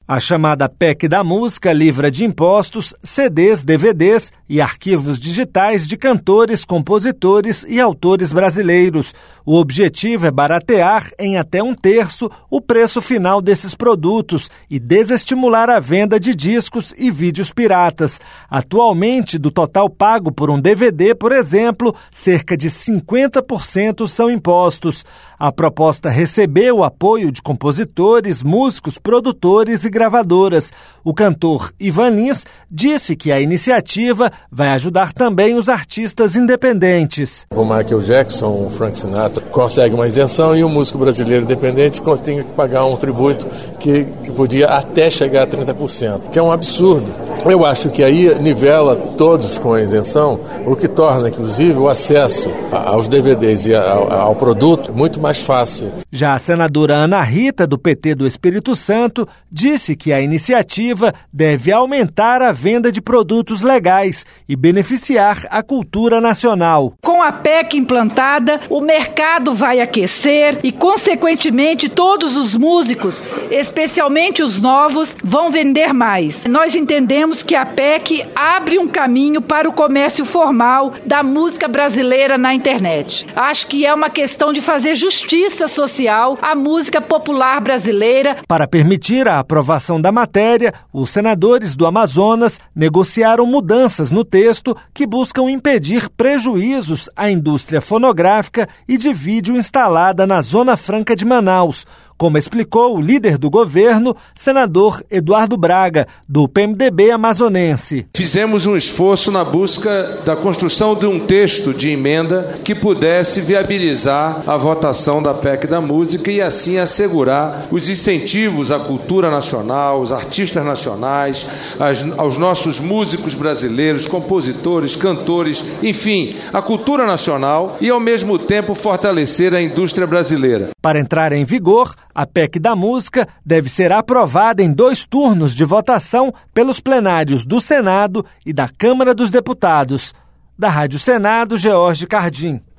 A chamada PEC da Música livra de impostos CDs, DVDs e arquivos digitais de cantores, compositores e autores brasileiros. O objetivo é baratear em até 1/3 o preço final desses produtos e desestimular a venda de discos e vídeos piratas. Atualmente, do total pago por um DVD, por exemplo, cerca de 50% são impostos. A proposta recebeu o apoio de compositores, músicos, produtores e gravadoras. O cantor Ivan Lins disse que a iniciativa vai ajudar também os artistas independentes. O Michael Jackson, o Frank Sinatra consegue uma isenção e o músico brasileiro independente tem que pagar um tributo que podia até chegar a 30%, que é um absurdo. Eu acho que aí nivela todos com a isenção, o que torna, inclusive, o acesso aos DVDs e ao produto muito mais fácil. Já a senadora Ana Rita, do PT do Espírito Santo, disse que a iniciativa deve aumentar a venda de produtos legais e beneficiar a cultura nacional. Com a PEC implantada, o mercado vai aquecer e, consequentemente, todos os músicos, especialmente os novos, vão vender mais. Nós entendemos que a PEC abre um caminho para o comércio formal da música brasileira na internet. Acho que é uma questão de fazer justiça social à música popular brasileira. Para permitir a aprovação da matéria, os senadores do Amazonas negociaram mudanças no texto que buscam impedir prejuízos à indústria fonográfica e de vídeo instalada na Zona Franca de Manaus, como explicou o líder do governo, senador Eduardo Braga, do PMDB amazonense. Fizemos um esforço na busca da construção de um texto de emenda que pudesse viabilizar a votação da PEC da música e assim assegurar os incentivos à cultura nacional, aos artistas nacionais, aos nossos músicos brasileiros, compositores, cantores, enfim, a cultura nacional e ao mesmo tempo fortalecer a indústria brasileira. Para entrar em vigor, a PEC da Música deve ser aprovada em 2 turnos de votação pelos plenários do Senado e da Câmara dos Deputados. Da Rádio Senado, George Cardim.